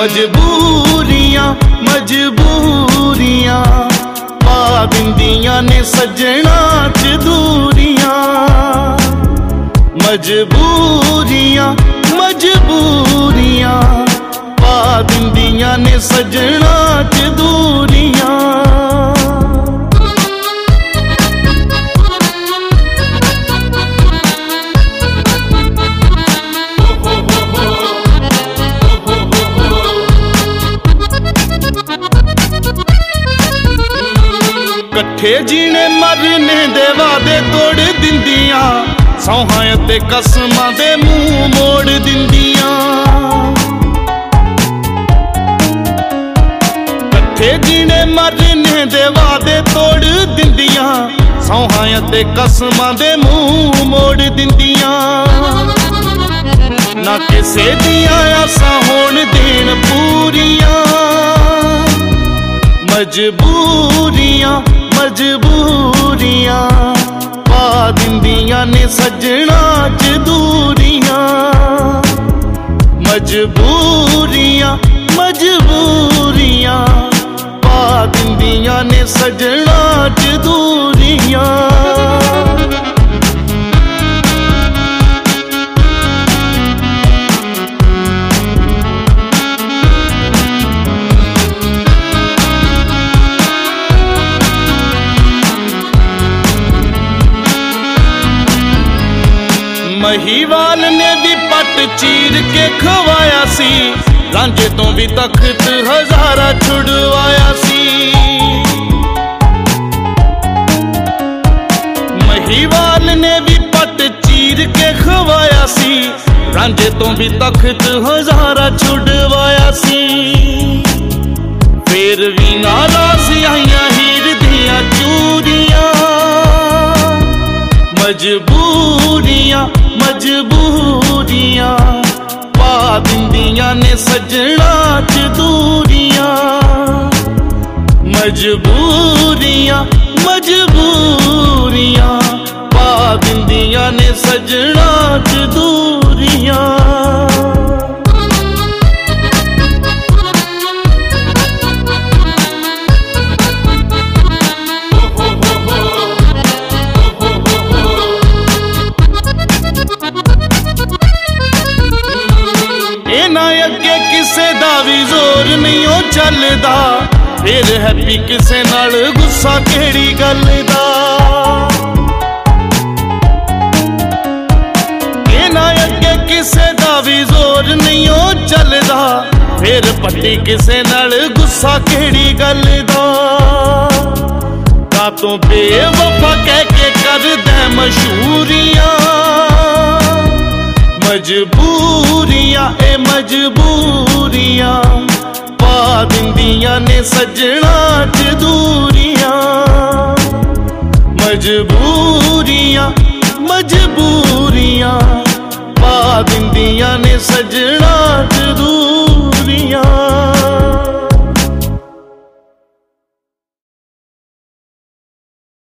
मजबूरियां मजबूरियां पा दिंदियां ने सजना च दूरियां। मजबूरियां मजबूरियां पा दिंदियां ने सजना च दूरियां। कट्ठे जीने मरने दे वादे तोड़ दिंदियां, सौहां ते कसमां दे मुंह मोड़ दिंदियां। कट्ठे जीने मरने दे वादे तोड़ दिंदियां, सौहां ते कसमां दे मुंह मोड़ दिंदियां। ना किसे दियां आसां होण देन पूरियां। मजबूरियां मजबूरियां पा दिंदियां ने सजना च दूरियां। मजबूरियां मजबूरियां पा दिंदियां ने सजना च दूरियां। महीवाल ने भी पट चीर के खवाया सी, रांझे तो भी तख्त हजारा छुड़वाया सी। महीवाल ने भी पट चीर के खवाया सी, रांझे तो भी तख्त हजारा छुड़वाया सी। फिर भी नाराज आइयां हीर दियां चूरियां। मजबूरियां मजबूरियां पा दिंदियां ने सजना च दूरियां। मजबूरियां मजबूरियां पा दिंदियां ने सजना च दूरियां। अगे किसे दा भी जोर नहीं हो चलदा, फिर हैप्पी किसे नाल गुस्सा केड़ी गल दा। इना अगे किसे दा भी जोर नहीं हो चलदा, फिर पट्टी किसे नाल गुस्सा केड़ी गल दा। कातों बेवफा कह के कर दे मशहूरियां। मजबूरियां ए मजबूरियां पा दिंदियां ने सजना च दूरियां। मजबूरियां मजबूरियां पा दिंदियां ने सजना